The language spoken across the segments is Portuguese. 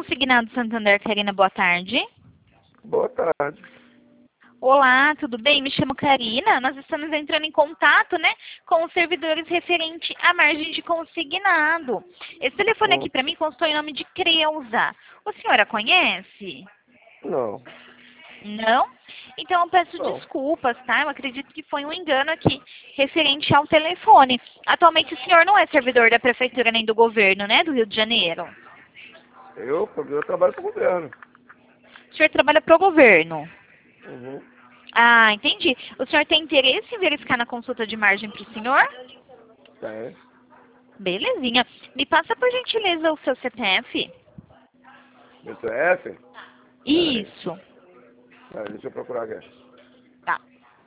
Consignado Santander, Karina, boa tarde. Boa tarde. Olá, tudo bem? Me chamo Karina. Nós estamos entrando em contato, né, com os servidores referente à margem de consignado. Esse telefone aqui para mim constou em nome de Creuza. O senhor a conhece? Não. Não? Então eu peço Não. desculpas, tá? Eu acredito que foi um engano aqui referente ao telefone. Atualmente o senhor não é servidor da prefeitura nem do governo, né, do Rio de Janeiro? Eu trabalho para o governo. O senhor trabalha para o governo? Uhum. Ah, entendi. O senhor tem interesse em verificar na consulta de margem para o senhor? Tem. Belezinha. Me passa, por gentileza, o seu CPF. Meu CF? Isso. Deixa eu procurar aqui. Tá.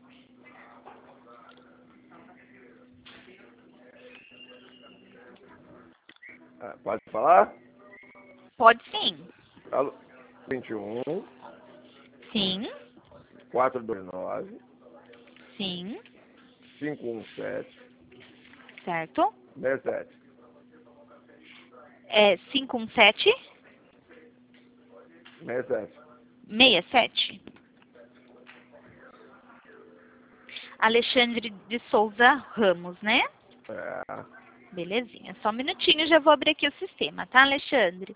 Pode falar? Pode sim. Alô? 21 Sim. 429 Sim. 517 Certo. 67. É 517 67. 67. Alexandre de Souza Ramos, né? É. Belezinha. Só um minutinho, já vou abrir aqui o sistema, tá, Alexandre?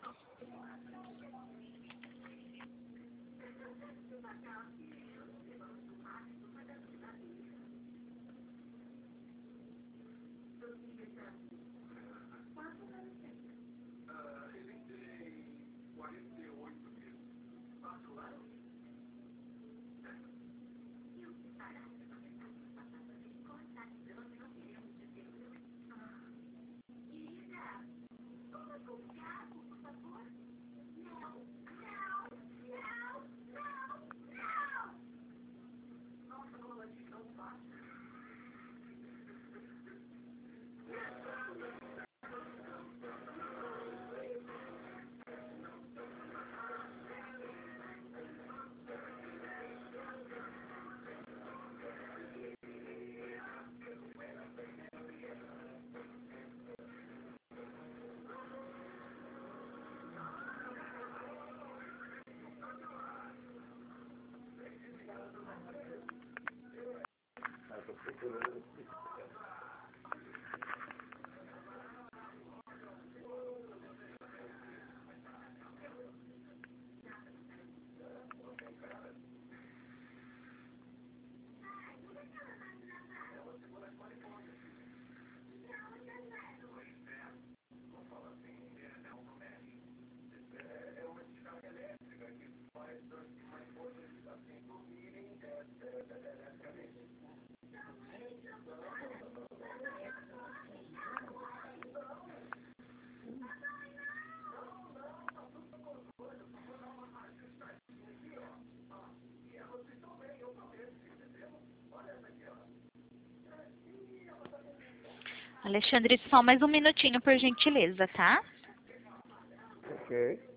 Alexandre, só mais um minutinho, por gentileza, tá? Ok.